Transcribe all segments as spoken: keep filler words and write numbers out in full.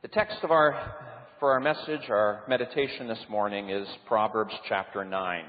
The text of our for our message, our meditation this morning is Proverbs chapter nine.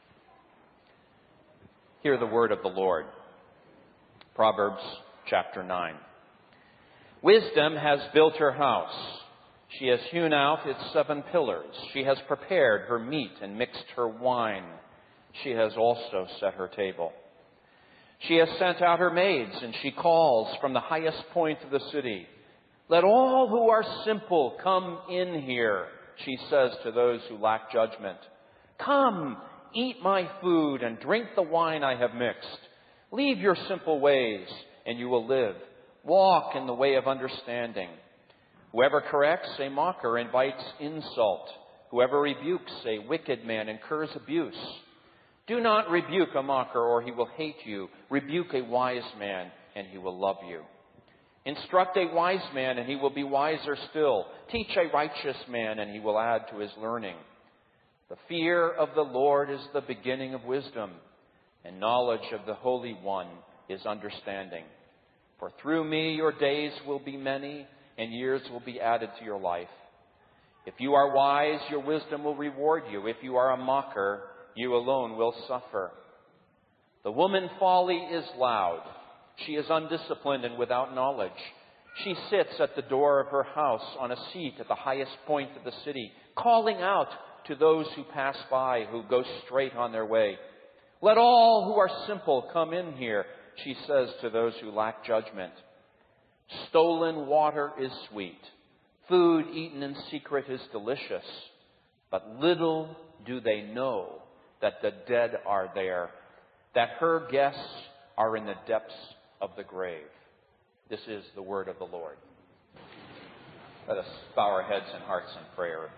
Hear the word of the Lord. Proverbs chapter nine. Wisdom has built her house. She has hewn out its seven pillars. She has prepared her meat and mixed her wine. She has also set her table. She has sent out her maids, and she calls from the highest point of the city. Let all who are simple come in here, she says to those who lack judgment. Come, eat my food and drink the wine I have mixed. Leave your simple ways, and you will live. Walk in the way of understanding. Whoever corrects a mocker invites insult. Whoever rebukes a wicked man incurs abuse. Do not rebuke a mocker, or he will hate you. Rebuke a wise man, and he will love you. Instruct a wise man, and he will be wiser still. Teach a righteous man, and he will add to his learning. The fear of the Lord is the beginning of wisdom, and knowledge of the Holy One is understanding. For through me your days will be many, and years will be added to your life. If you are wise, your wisdom will reward you. If you are a mocker, you alone will suffer. The woman folly is loud. She is undisciplined and without knowledge. She sits at the door of her house on a seat at the highest point of the city, calling out to those who pass by, who go straight on their way. Let all who are simple come in here, she says to those who lack judgment. Stolen water is sweet. Food eaten in secret is delicious. But little do they know that the dead are there, that her guests are in the depths of the grave. This is the word of the Lord. Let us bow our heads and hearts in prayer.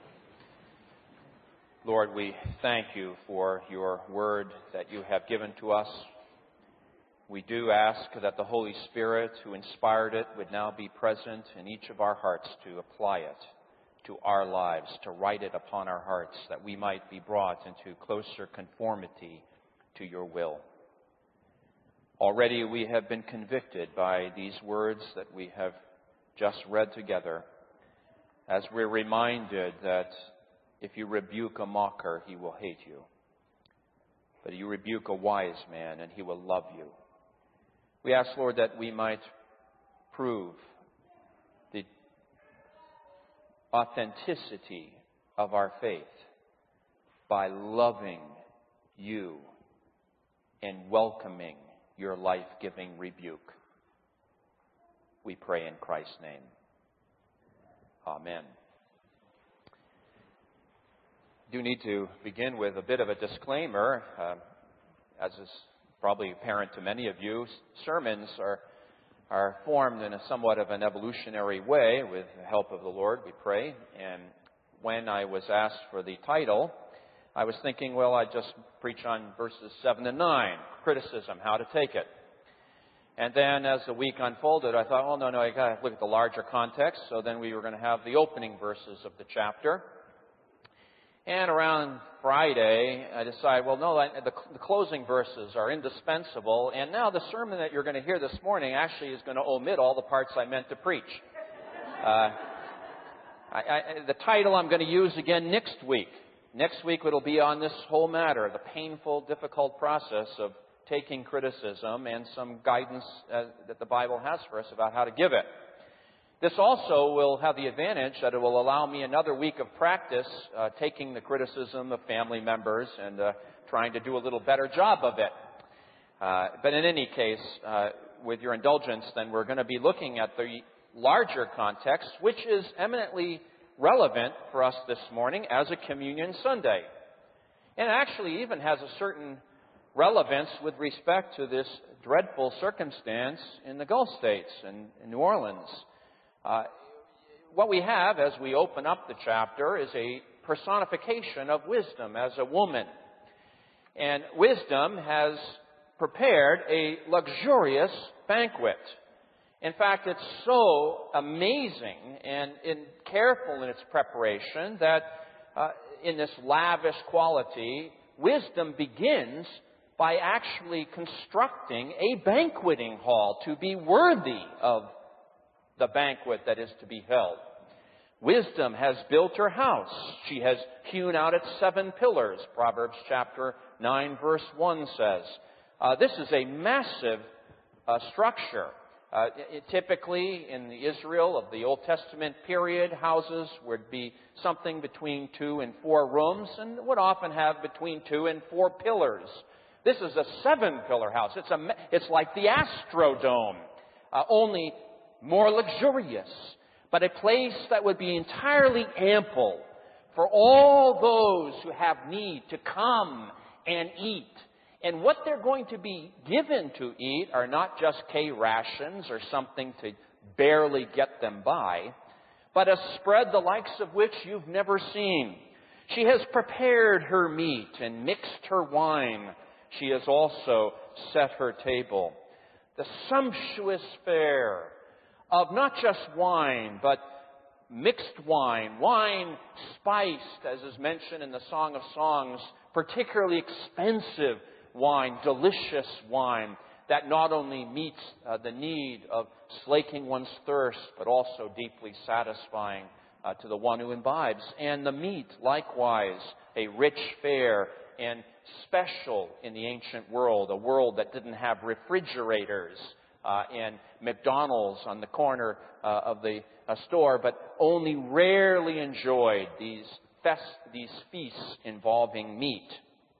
Lord, we thank you for your word that you have given to us. We do ask that the Holy Spirit who inspired it would now be present in each of our hearts to apply it to our lives, to write it upon our hearts, that we might be brought into closer conformity to your will. Already we have been convicted by these words that we have just read together, as we're reminded that if you rebuke a mocker, he will hate you. But you rebuke a wise man, and he will love you. We ask, Lord, that we might prove the authenticity of our faith by loving you and welcoming your life-giving rebuke. We pray in Christ's name. Amen. I do need to begin with a bit of a disclaimer. Uh, as is probably apparent to many of you, sermons are are formed in a somewhat of an evolutionary way with the help of the Lord, we pray. And when I was asked for the title, I was thinking, well, I'd just preach on verses seven and nine, criticism, how to take it. And then as the week unfolded, I thought, oh, no, no, I got to look at the larger context. So then we were going to have the opening verses of the chapter. And around Friday, I decided, well, no, the, the closing verses are indispensable. And now the sermon that you're going to hear this morning actually is going to omit all the parts I meant to preach. Uh, I, I, the title I'm going to use again next week. Next week it'll be on this whole matter, the painful, difficult process of taking criticism and some guidance uh, that the Bible has for us about how to give it. This also will have the advantage that it will allow me another week of practice uh, taking the criticism of family members and uh, trying to do a little better job of it. Uh, but in any case, uh, with your indulgence, then we're going to be looking at the larger context, which is eminently relevant for us this morning as a Communion Sunday. And it actually even has a certain relevance with respect to this dreadful circumstance in the Gulf States and in New Orleans. Uh, what we have as we open up the chapter is a personification of wisdom as a woman. And wisdom has prepared a luxurious banquet. In fact, it's so amazing and in, careful in its preparation that uh, in this lavish quality, wisdom begins by actually constructing a banqueting hall to be worthy of the banquet that is to be held. Wisdom has built her house. She has hewn out its seven pillars, Proverbs chapter nine, verse one says. Uh, this is a massive uh, structure. Uh, it, typically, in the Israel of the Old Testament period, houses would be something between two and four rooms and would often have between two and four pillars. This is a seven-pillar house. It's, a, it's like the Astrodome, uh, only more luxurious, but a place that would be entirely ample for all those who have need to come and eat. And what they're going to be given to eat are not just K rations or something to barely get them by, but a spread the likes of which you've never seen. She has prepared her meat and mixed her wine. She has also set her table. The sumptuous fare of not just wine, but mixed wine, wine spiced, as is mentioned in the Song of Songs, particularly expensive wine, delicious wine that not only meets uh, the need of slaking one's thirst, but also deeply satisfying uh, to the one who imbibes. And the meat, likewise, a rich fare and special in the ancient world, a world that didn't have refrigerators uh, and McDonald's on the corner uh, of the uh, store, but only rarely enjoyed these, fest- these feasts involving meat.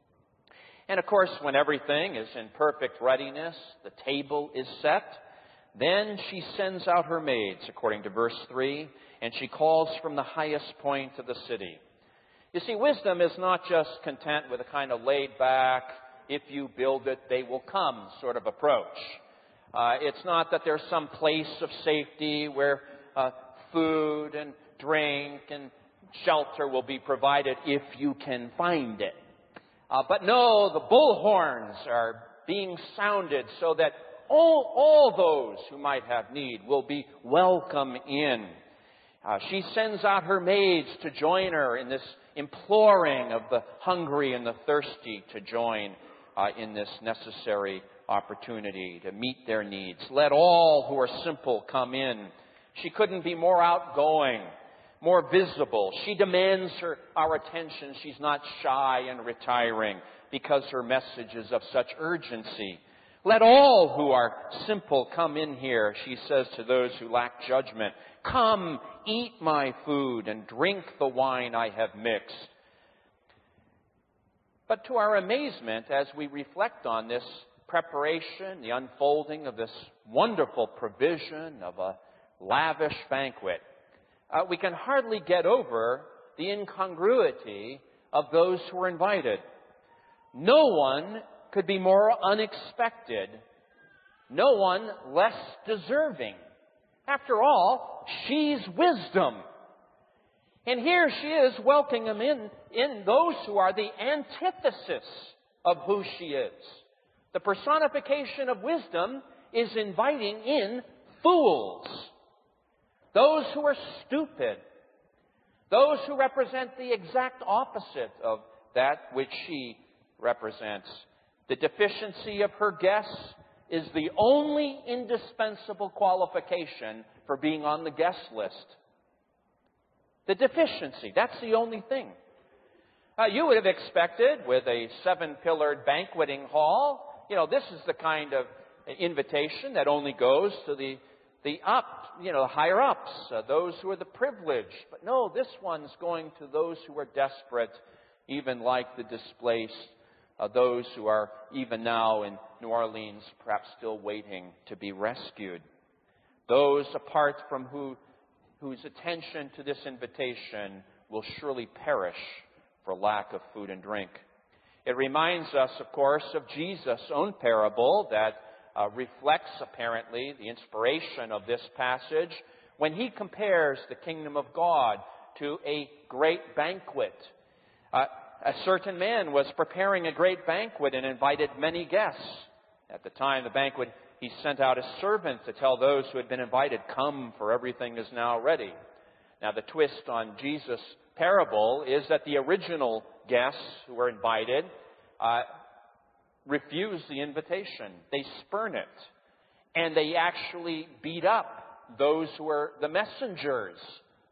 And of course, when everything is in perfect readiness, the table is set, then she sends out her maids, according to verse three, and she calls from the highest point of the city. You see, wisdom is not just content with a kind of laid-back, if you build it, they will come sort of approach. Uh, it's not that there's some place of safety where uh, food and drink and shelter will be provided if you can find it. Uh, but no, the bullhorns are being sounded so that all, all those who might have need will be welcome in. Uh, she sends out her maids to join her in this imploring of the hungry and the thirsty to join uh, in this necessary opportunity to meet their needs. Let all who are simple come in. She couldn't be more outgoing, more visible. She demands her, our attention. She's not shy and retiring because her message is of such urgency. Let all who are simple come in here, she says to those who lack judgment. Come, eat my food and drink the wine I have mixed. But to our amazement, as we reflect on this preparation, the unfolding of this wonderful provision of a lavish banquet, uh, we can hardly get over the incongruity of those who were invited. No one could be more unexpected, no one less deserving. After all, she's wisdom. And here she is welcoming them in, in those who are the antithesis of who she is. The personification of wisdom is inviting in fools, those who are stupid, those who represent the exact opposite of that which she represents. The deficiency of her guests is the only indispensable qualification for being on the guest list. The deficiency, that's the only thing. Uh, you would have expected with a seven-pillared banqueting hall, you know, this is the kind of invitation that only goes to the, the up, you know, the higher ups, uh, those who are the privileged. But no, this one's going to those who are desperate, even like the displaced, uh, those who are even now in New Orleans, perhaps still waiting to be rescued. Those apart from who, whose attention to this invitation will surely perish for lack of food and drink. It reminds us, of course, of Jesus' own parable that uh, reflects, apparently, the inspiration of this passage when he compares the kingdom of God to a great banquet. Uh, a certain man was preparing a great banquet and invited many guests. At the time of the banquet, he sent out a servant to tell those who had been invited, "Come, for everything is now ready." Now, the twist on Jesus' parable is that the original guests who were invited uh, refuse the invitation. They spurn it. And they actually beat up those who were the messengers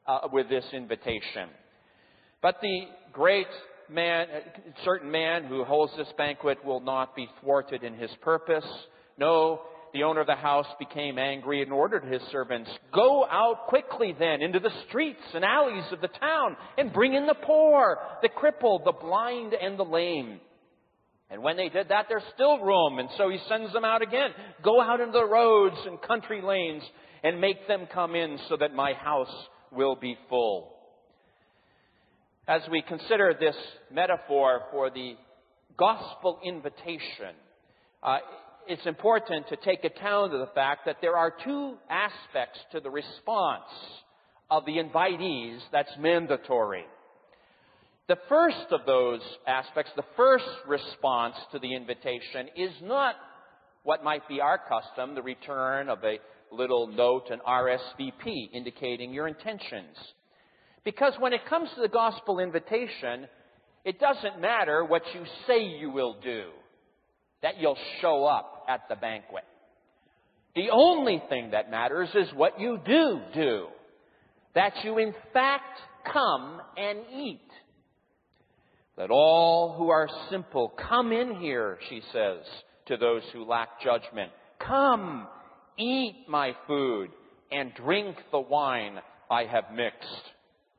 uh, with this invitation. But the great man, certain man who holds this banquet will not be thwarted in his purpose. No, the owner of the house became angry and ordered his servants, "Go out quickly then into the streets and alleys of the town and bring in the poor, the crippled, the blind, and the lame." And when they did that, there's still room. And so he sends them out again. "Go out into the roads and country lanes and make them come in so that my house will be full." As we consider this metaphor for the gospel invitation, uh, it's important to take account of the fact that there are two aspects to the response of the invitees that's mandatory. The first of those aspects, the first response to the invitation, is not what might be our custom, the return of a little note, an R S V P, indicating your intentions. Because when it comes to the gospel invitation, it doesn't matter what you say you will do, that you'll show up at the banquet. The only thing that matters is what you do do, that you in fact come and eat. "Let all who are simple come in here," she says to those who lack judgment. "Come, eat my food and drink the wine I have mixed."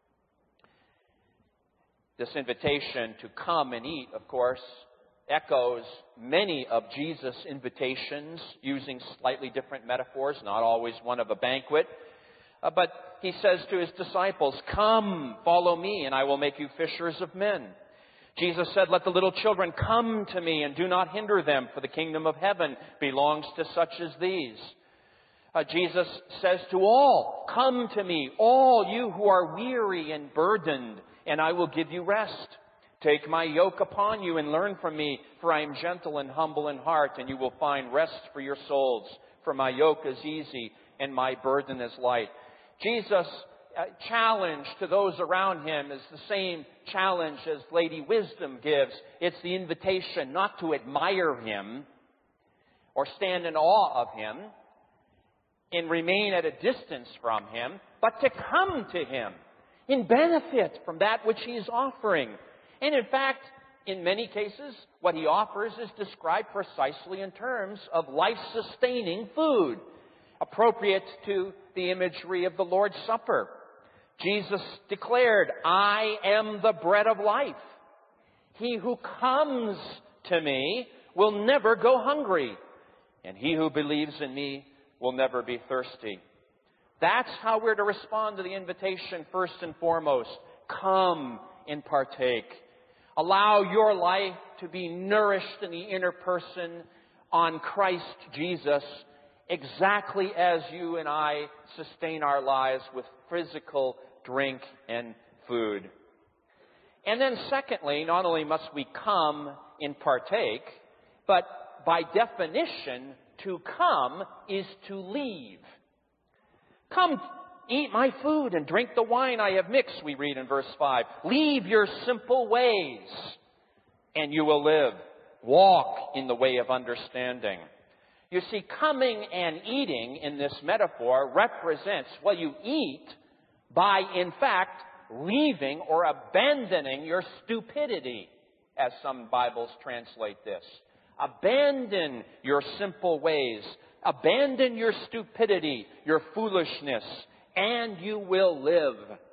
This invitation to come and eat, of course, echoes many of Jesus' invitations using slightly different metaphors, not always one of a banquet. Uh, but he says to his disciples, "Come, follow me, and I will make you fishers of men." Jesus said, "Let the little children come to me and do not hinder them, for the kingdom of heaven belongs to such as these." Uh, Jesus says to all, "Come to me, all you who are weary and burdened, and I will give you rest. Take my yoke upon you and learn from me, for I am gentle and humble in heart, and you will find rest for your souls. For my yoke is easy and my burden is light." Jesus' uh, challenge to those around him is the same challenge as Lady Wisdom gives. It's the invitation not to admire him or stand in awe of him and remain at a distance from him, but to come to him in benefit from that which he is offering. And in fact, in many cases, what he offers is described precisely in terms of life-sustaining food, appropriate to the imagery of the Lord's Supper. Jesus declared, "I am the bread of life. He who comes to me will never go hungry, and he who believes in me will never be thirsty." That's how we're to respond to the invitation first and foremost. Come and partake. Allow your life to be nourished in the inner person on Christ Jesus, exactly as you and I sustain our lives with physical drink and food. And then secondly, not only must we come and partake, but by definition, to come is to leave. "Come, eat my food and drink the wine I have mixed," we read in verse five. "Leave your simple ways, and you will live. Walk in the way of understanding." You see, coming and eating in this metaphor represents, well, you eat by, in fact, leaving or abandoning your stupidity, as some Bibles translate this. Abandon your simple ways. Abandon your stupidity, your foolishness, and you will live.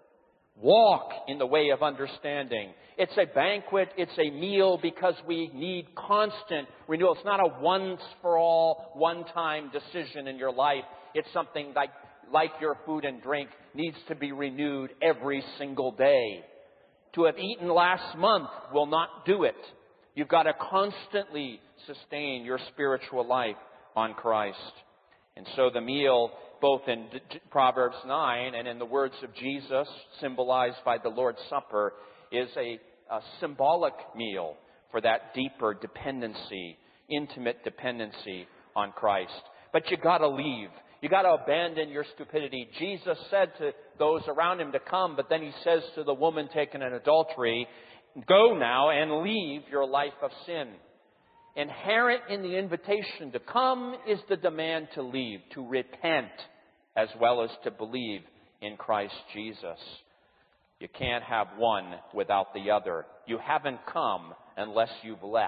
Walk in the way of understanding. It's a banquet, it's a meal because we need constant renewal. It's not a once-for-all, one-time decision in your life. It's something like, like your food and drink needs to be renewed every single day. To have eaten last month will not do it. You've got to constantly sustain your spiritual life on Christ. And so the meal, both in Proverbs nine and in the words of Jesus, symbolized by the Lord's Supper, is a, a symbolic meal for that deeper dependency, intimate dependency on Christ. But you got to leave. You got to abandon your stupidity. Jesus said to those around him to come, but then he says to the woman taken in adultery, "Go now and leave your life of sin." Inherent in the invitation to come is the demand to leave, to repent, as well as to believe in Christ Jesus. You can't have one without the other. You haven't come unless you've left.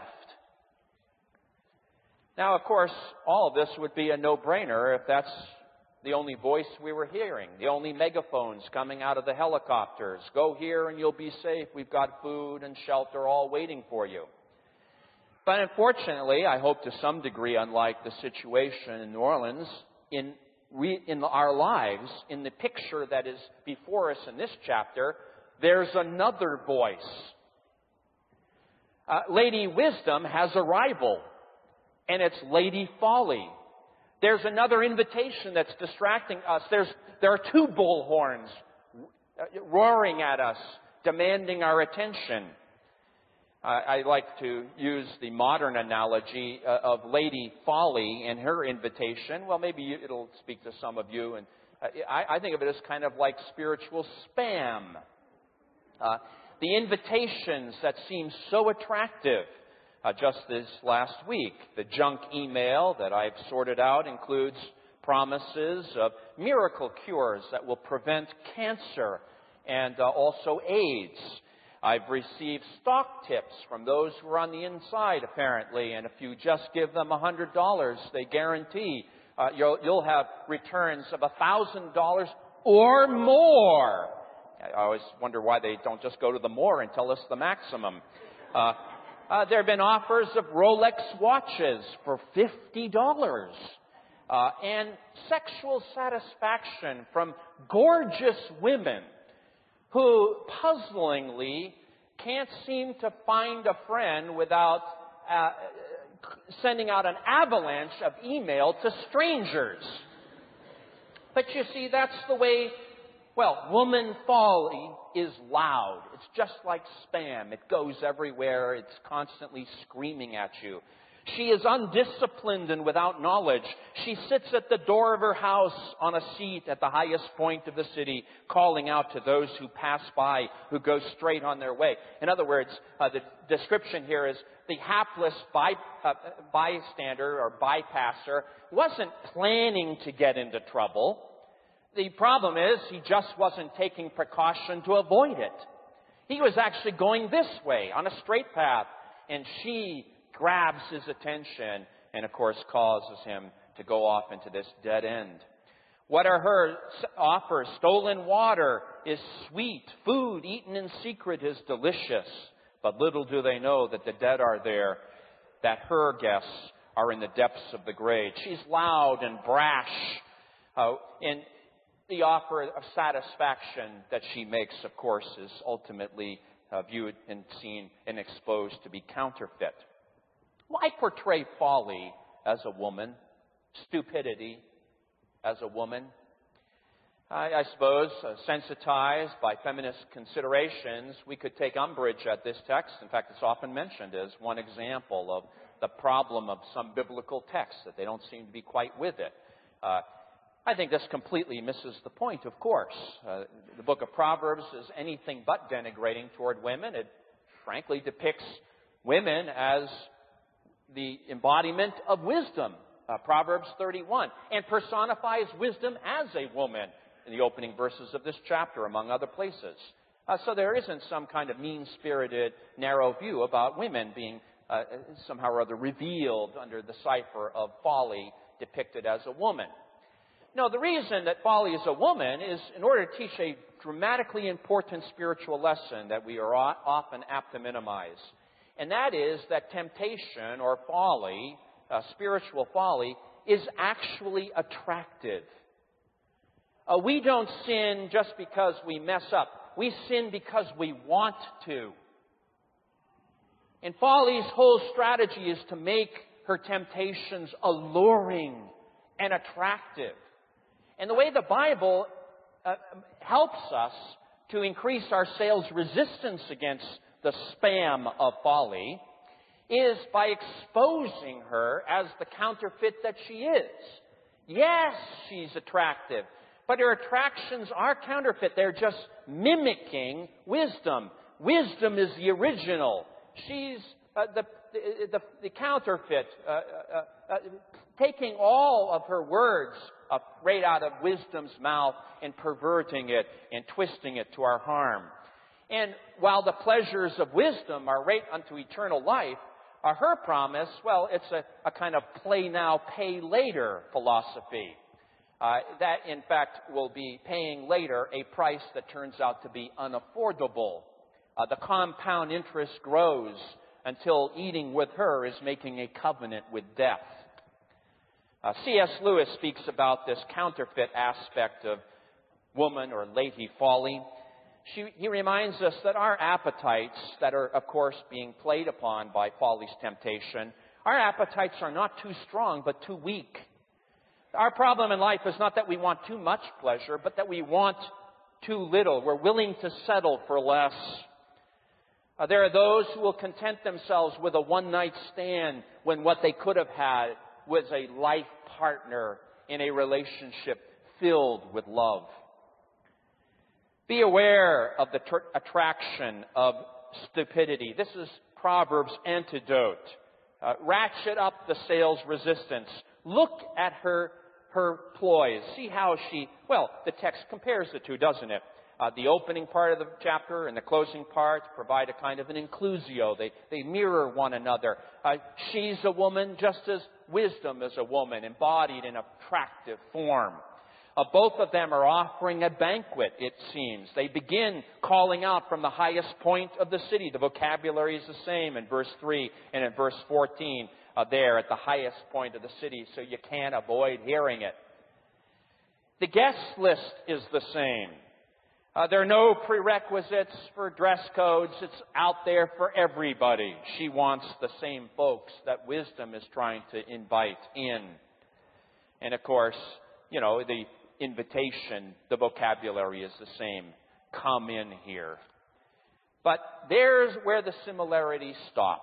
Now, of course, all of this would be a no-brainer if that's the only voice we were hearing, the only megaphones coming out of the helicopters. Go here and you'll be safe. We've got food and shelter all waiting for you. But unfortunately, I hope to some degree, unlike the situation in New Orleans, in, re, in our lives, in the picture that is before us in this chapter, there's another voice. Uh, Lady Wisdom has a rival, and it's Lady Folly. There's another invitation that's distracting us. There's, there are two bullhorns roaring at us, demanding our attention. Uh, I like to use the modern analogy uh, of Lady Folly and her invitation. Well, maybe you, it'll speak to some of you. And uh, I, I think of it as kind of like spiritual spam. Uh, the invitations that seem so attractive. Uh, just this last week, the junk email that I've sorted out includes promises of miracle cures that will prevent cancer and uh, also AIDS. I've received stock tips from those who are on the inside, apparently, and if you just give them one hundred dollars, they guarantee uh, you'll, you'll have returns of one thousand dollars or more. I always wonder why they don't just go to the more and tell us the maximum. Uh, Uh, there have been offers of Rolex watches for fifty dollars. Uh, and sexual satisfaction from gorgeous women who puzzlingly can't seem to find a friend without uh, sending out an avalanche of email to strangers. But you see, that's the way, well, woman folly is loud. It's just like spam. It goes everywhere. It's constantly screaming at you. She is undisciplined and without knowledge. She sits at the door of her house on a seat at the highest point of the city, calling out to those who pass by, who go straight on their way. In other words, uh, the description here is the hapless by, uh, bystander or bypasser wasn't planning to get into trouble. The problem is he just wasn't taking precaution to avoid it. He was actually going this way on a straight path, and she grabs his attention and, of course, causes him to go off into this dead end. What are her offers? Stolen water is sweet. Food eaten in secret is delicious. But little do they know that the dead are there, that her guests are in the depths of the grave. She's loud and brash. Uh, and the offer of satisfaction that she makes, of course, is ultimately uh, viewed and seen and exposed to be counterfeit. Why portray folly as a woman, stupidity as a woman? I, I suppose, uh, sensitized by feminist considerations, we could take umbrage at this text. In fact, it's often mentioned as one example of the problem of some biblical texts, that they don't seem to be quite with it. Uh, I think this completely misses the point, of course. Uh, the book of Proverbs is anything but denigrating toward women. It frankly depicts women as the embodiment of wisdom, uh, Proverbs thirty-one, and personifies wisdom as a woman in the opening verses of this chapter, among other places. Uh, so there isn't some kind of mean-spirited, narrow view about women being uh, somehow or other revealed under the cipher of folly depicted as a woman. No, the reason that folly is a woman is in order to teach a dramatically important spiritual lesson that we are often apt to minimize. And that is that temptation or folly, uh, spiritual folly, is actually attractive. Uh, we don't sin just because we mess up. We sin because we want to. And folly's whole strategy is to make her temptations alluring and attractive. And the way the Bible uh, helps us to increase our sales resistance against the spam of folly is by exposing her as the counterfeit that she is. Yes, she's attractive, but her attractions are counterfeit. They're just mimicking wisdom. Wisdom is the original. She's uh, the, the, the, the counterfeit, uh, uh, uh, taking all of her words uh, right out of wisdom's mouth and perverting it and twisting it to our harm. And while the pleasures of wisdom are right unto eternal life, uh, her promise, well, it's a, a kind of play now, pay later philosophy. Uh, that, in fact, will be paying later a price that turns out to be unaffordable. Uh, the compound interest grows until eating with her is making a covenant with death. Uh, C S Lewis speaks about this counterfeit aspect of woman or lady folly. She, he reminds us that our appetites that are, of course, being played upon by folly's temptation, our appetites are not too strong, but too weak. Our problem in life is not that we want too much pleasure, but that we want too little. We're willing to settle for less. Uh, there are those who will content themselves with a one-night stand when what they could have had was a life partner in a relationship filled with love. Be aware of the tr- attraction of stupidity. This is Proverbs' antidote. Uh, ratchet up the sales resistance. Look at her her ploys. See how she, well, the text compares the two, doesn't it? Uh, the opening part of the chapter and the closing part provide a kind of an inclusio. They, they mirror one another. Uh, she's a woman just as wisdom is a woman, embodied in attractive form. Uh, both of them are offering a banquet, it seems. They begin calling out from the highest point of the city. The vocabulary is the same in verse three and in verse fourteen. Uh, there at the highest point of the city, so you can't avoid hearing it. The guest list is the same. Uh, there are no prerequisites for dress codes. It's out there for everybody. She wants the same folks that wisdom is trying to invite in. And of course, you know, the invitation, the vocabulary is the same. Come in here. But there's where the similarities stop.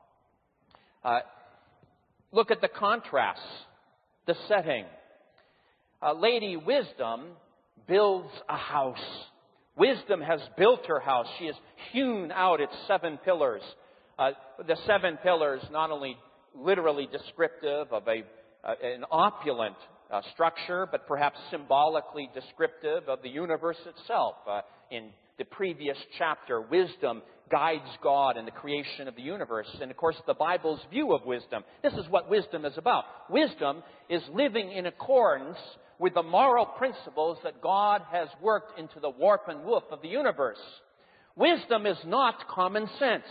Uh, Look at the contrasts, the setting. Uh, Lady Wisdom builds a house. Wisdom has built her house. She has hewn out its seven pillars. Uh, the seven pillars not only literally descriptive of a uh, an opulent uh, structure, but perhaps symbolically descriptive of the universe itself. Uh, in the previous chapter, wisdom guides God in the creation of the universe. And of course, the Bible's view of wisdom. This is what wisdom is about. Wisdom is living in accordance with the moral principles that God has worked into the warp and woof of the universe. Wisdom is not common sense.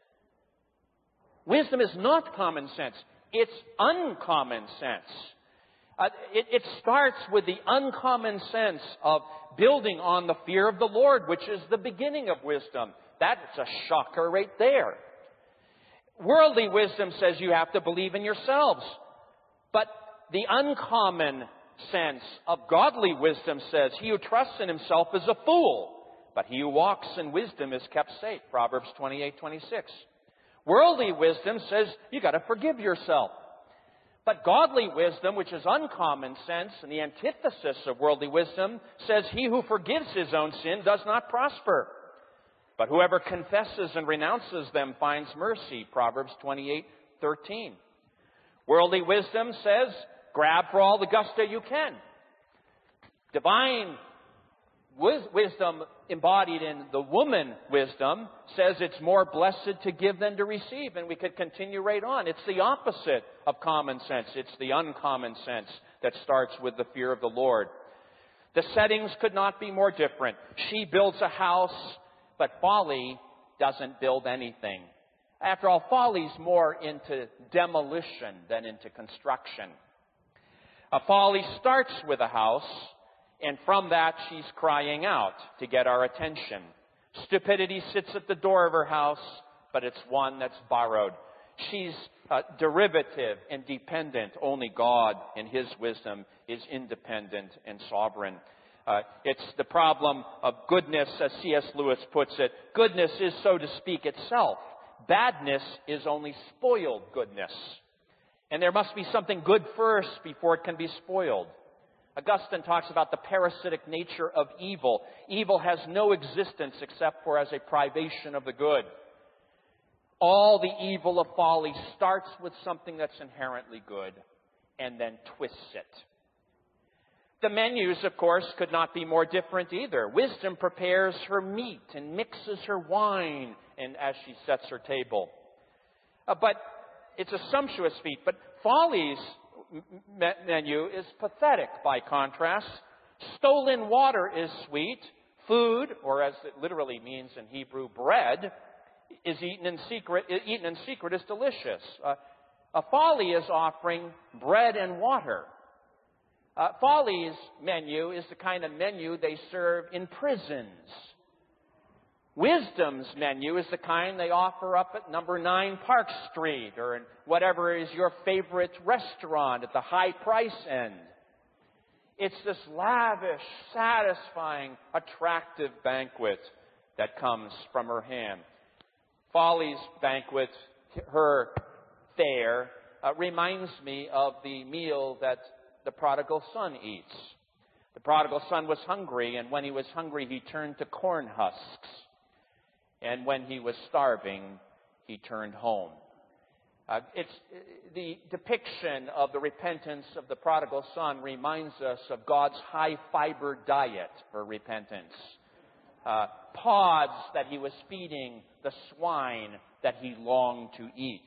Wisdom is not common sense. It's uncommon sense. Uh, it, it starts with the uncommon sense of building on the fear of the Lord, which is the beginning of wisdom. That's a shocker right there. Worldly wisdom says you have to believe in yourselves. But the uncommon sense of godly wisdom says he who trusts in himself is a fool, but he who walks in wisdom is kept safe. Proverbs twenty-eight twenty-six. Worldly wisdom says you got to forgive yourself. But godly wisdom, which is uncommon sense, and the antithesis of worldly wisdom, says he who forgives his own sin does not prosper. But whoever confesses and renounces them finds mercy. Proverbs twenty-eight thirteen. Worldly wisdom says, grab for all the gusto you can. Divine wis- wisdom embodied in the woman wisdom says it's more blessed to give than to receive. And we could continue right on. It's the opposite of common sense. It's the uncommon sense that starts with the fear of the Lord. The settings could not be more different. She builds a house, but folly doesn't build anything. After all, folly's more into demolition than into construction. A folly starts with a house, and from that she's crying out to get our attention. Stupidity sits at the door of her house, but it's one that's borrowed. She's uh, derivative and dependent. Only God in His wisdom is independent and sovereign. Uh, it's the problem of goodness, as C S Lewis puts it. Goodness is, so to speak, itself. Badness is only spoiled goodness. And there must be something good first before it can be spoiled. Augustine talks about the parasitic nature of evil. Evil has no existence except for as a privation of the good. All the evil of folly starts with something that's inherently good and then twists it. The menus, of course, could not be more different either. Wisdom prepares her meat and mixes her wine and as she sets her table. Uh, but it's a sumptuous feast. But Folly's m- menu is pathetic by contrast. Stolen water is sweet. Food, or as it literally means in Hebrew, bread, is eaten in secret. Eaten in secret is delicious. Uh, a Folly is offering bread and water. Uh, Folly's menu is the kind of menu they serve in prisons. Wisdom's menu is the kind they offer up at number nine Park Street or in whatever is your favorite restaurant at the high price end. It's this lavish, satisfying, attractive banquet that comes from her hand. Folly's banquet, her fare, uh, reminds me of the meal that the prodigal son eats. The prodigal son was hungry, and when he was hungry, he turned to corn husks. And when he was starving, he turned home. Uh, it's the depiction of the repentance of the prodigal son reminds us of God's high-fiber diet for repentance. Uh, pods that he was feeding the swine that he longed to eat.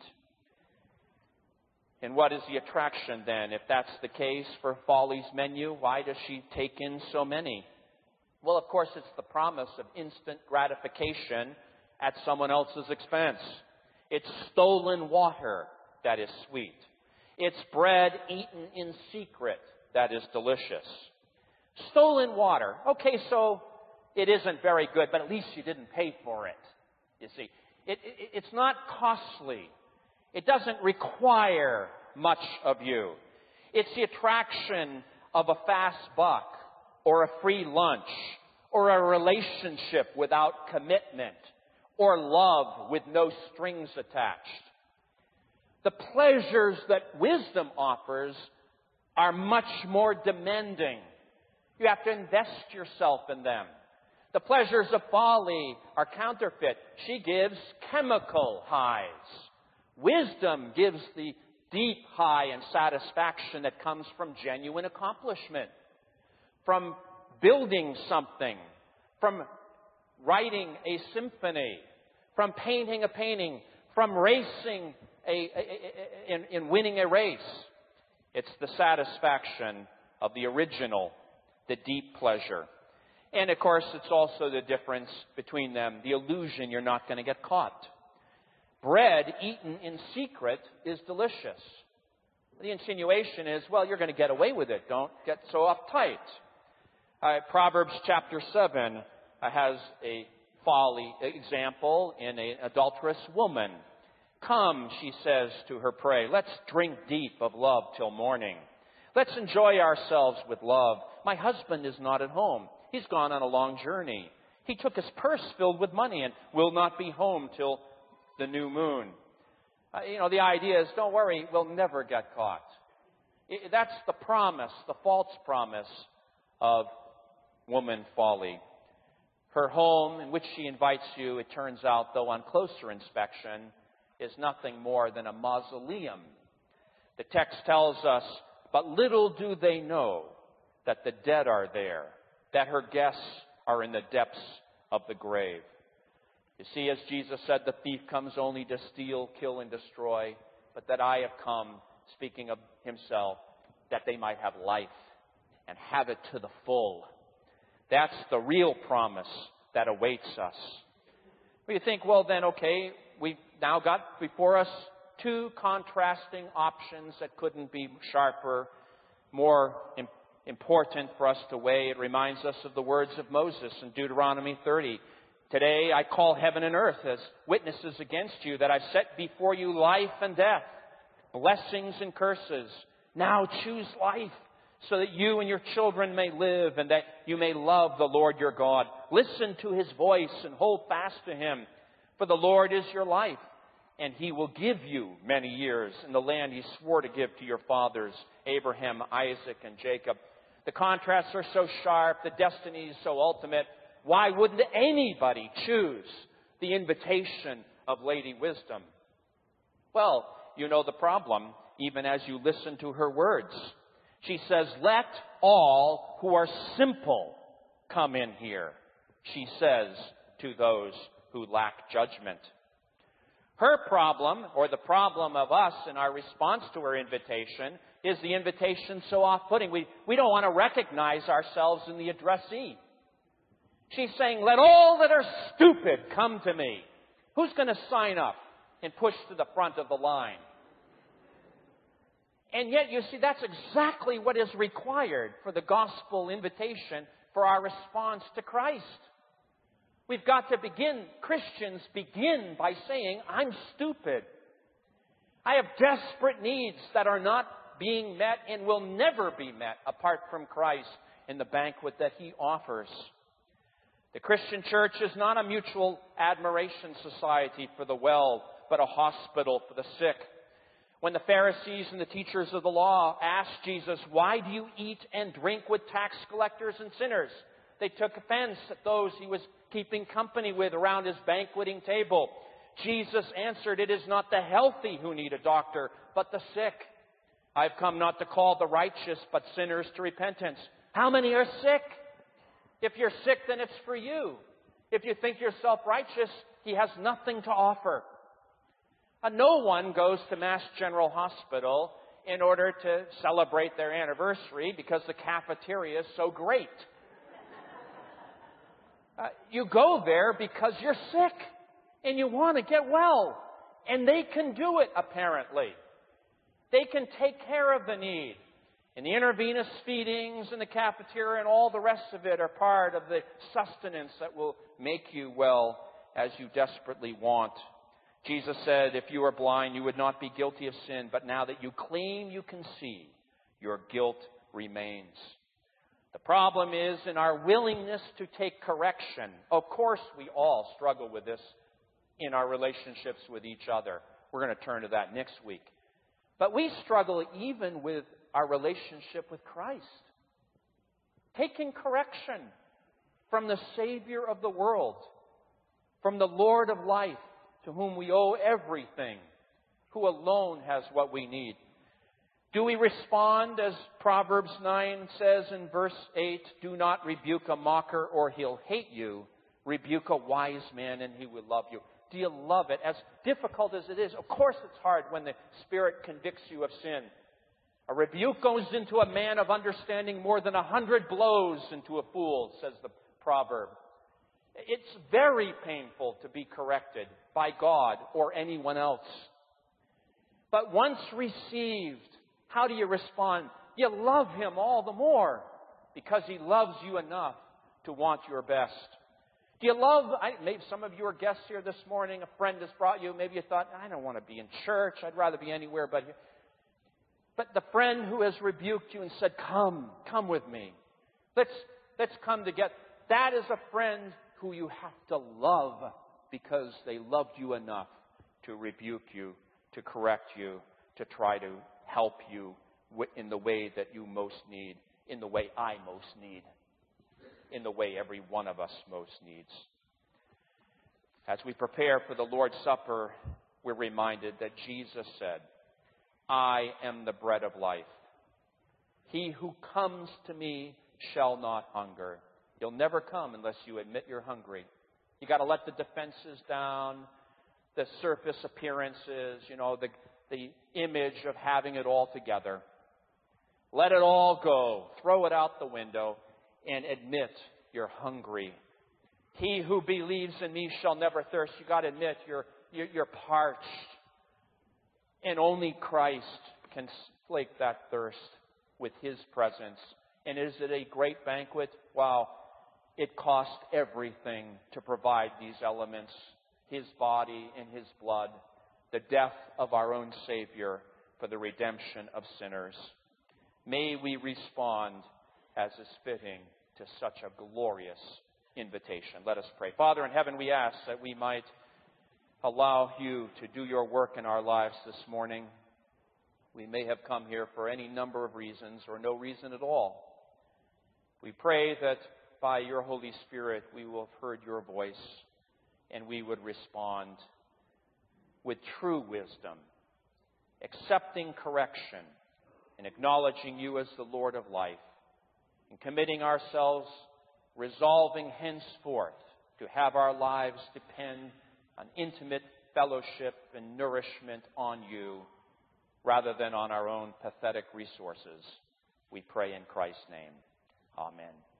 And what is the attraction then? If that's the case for Folly's menu, why does she take in so many? Well, of course, it's the promise of instant gratification at someone else's expense. It's stolen water that is sweet. It's bread eaten in secret that is delicious. Stolen water. Okay, so it isn't very good, but at least you didn't pay for it. You see, it, it, it's not costly. It doesn't require much of you. It's the attraction of a fast buck or a free lunch or a relationship without commitment or love with no strings attached. The pleasures that wisdom offers are much more demanding. You have to invest yourself in them. The pleasures of Folly are counterfeit. She gives chemical highs. Wisdom gives the deep high and satisfaction that comes from genuine accomplishment, from building something, from writing a symphony, from painting a painting, from racing a, a, a in, in winning a race. It's the satisfaction of the original, the deep pleasure. And of course, it's also the difference between them, the illusion you're not going to get caught. Bread eaten in secret is delicious. The insinuation is, well, you're going to get away with it. Don't get so uptight. Uh, Proverbs chapter seven uh, has a folly example in an adulterous woman. Come, she says to her prey, let's drink deep of love till morning. Let's enjoy ourselves with love. My husband is not at home. He's gone on a long journey. He took his purse filled with money and will not be home till the new moon. Uh, you know, the idea is, don't worry, we'll never get caught. It, that's the promise, the false promise of woman Folly. Her home in which she invites you, it turns out, though on closer inspection, is nothing more than a mausoleum. The text tells us, but little do they know that the dead are there, that her guests are in the depths of the grave. You see, as Jesus said, the thief comes only to steal, kill, and destroy, but that I have come, speaking of himself, that they might have life and have it to the full. That's the real promise that awaits us. Well, you think, well, then, okay, we've now got before us two contrasting options that couldn't be sharper, more im- important for us to weigh. It reminds us of the words of Moses in Deuteronomy thirty. Today I call heaven and earth as witnesses against you that I've set before you life and death, blessings and curses. Now choose life so that you and your children may live and that you may love the Lord your God. Listen to his voice and hold fast to him. For the Lord is your life, and he will give you many years in the land he swore to give to your fathers, Abraham, Isaac, and Jacob. The contrasts are so sharp, the destiny is so ultimate. Why wouldn't anybody choose the invitation of Lady Wisdom? Well, you know the problem, even as you listen to her words. She says, let all who are simple come in here, she says to those who lack judgment. Her problem, or the problem of us in our response to her invitation, is the invitation so off-putting. We, we don't want to recognize ourselves in the addressee. She's saying, let all that are stupid come to me. Who's going to sign up and push to the front of the line? And yet, you see, that's exactly what is required for the gospel invitation for our response to Christ. We've got to begin, Christians begin by saying, I'm stupid. I have desperate needs that are not being met and will never be met apart from Christ and the banquet that He offers. The Christian church is not a mutual admiration society for the well, but a hospital for the sick. When the Pharisees and the teachers of the law asked Jesus, why do you eat and drink with tax collectors and sinners? They took offense at those He was keeping company with around His banqueting table. Jesus answered, it is not the healthy who need a doctor, but the sick. I've come not to call the righteous, but sinners to repentance. How many are sick? If you're sick, then it's for you. If you think you're self-righteous, He has nothing to offer. Uh, no one goes to Mass General Hospital in order to celebrate their anniversary because the cafeteria is so great. Uh, you go there because you're sick and you want to get well. And they can do it, apparently. They can take care of the need. And the intravenous feedings and the cafeteria and all the rest of it are part of the sustenance that will make you well as you desperately want. Jesus said, if you are blind, you would not be guilty of sin. But now that you claim you can see, your guilt remains. The problem is in our willingness to take correction. Of course, we all struggle with this in our relationships with each other. We're going to turn to that next week. But we struggle even with our relationship with Christ. Taking correction from the Savior of the world, from the Lord of life, to whom we owe everything, who alone has what we need. Do we respond as Proverbs nine says in verse eight, do not rebuke a mocker or he'll hate you. Rebuke a wise man and he will love you. Do you love it? As difficult as it is, of course it's hard when the Spirit convicts you of sin. A rebuke goes into a man of understanding more than a hundred blows into a fool, says the proverb. It's very painful to be corrected by God or anyone else. But once received, how do you respond? You love Him all the more because He loves you enough to want your best. Do you love, I, maybe some of you are guests here this morning, a friend has brought you, maybe you thought, I don't want to be in church, I'd rather be anywhere but here. But the friend who has rebuked you and said, come, come with me. Let's, let's come together. That is a friend who you have to love because they loved you enough to rebuke you, to correct you, to try to help you in the way that you most need, in the way I most need, in the way every one of us most needs. As we prepare for the Lord's Supper, we're reminded that Jesus said, I am the bread of life. He who comes to me shall not hunger. You'll never come unless you admit you're hungry. You got to let the defenses down, the surface appearances, you know, the, the image of having it all together. Let it all go. Throw it out the window and admit you're hungry. He who believes in me shall never thirst. You got to admit you're, you're, you're parched. And only Christ can slake that thirst with His presence. And is it a great banquet? Wow. It cost everything to provide these elements. His body and His blood. The death of our own Savior for the redemption of sinners. May we respond as is fitting to such a glorious invitation. Let us pray. Father in heaven, we ask that we might allow You to do Your work in our lives this morning. We may have come here for any number of reasons or no reason at all. We pray that by Your Holy Spirit we will have heard Your voice and we would respond with true wisdom, accepting correction, in acknowledging you as the Lord of life, in committing ourselves, resolving henceforth to have our lives depend on intimate fellowship and nourishment on you rather than on our own pathetic resources. We pray in Christ's name. Amen.